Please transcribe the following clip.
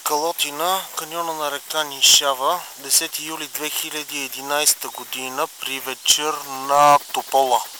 Калотина, каньона на река Нишава, 10 юли 2011 година при вечер на Топола.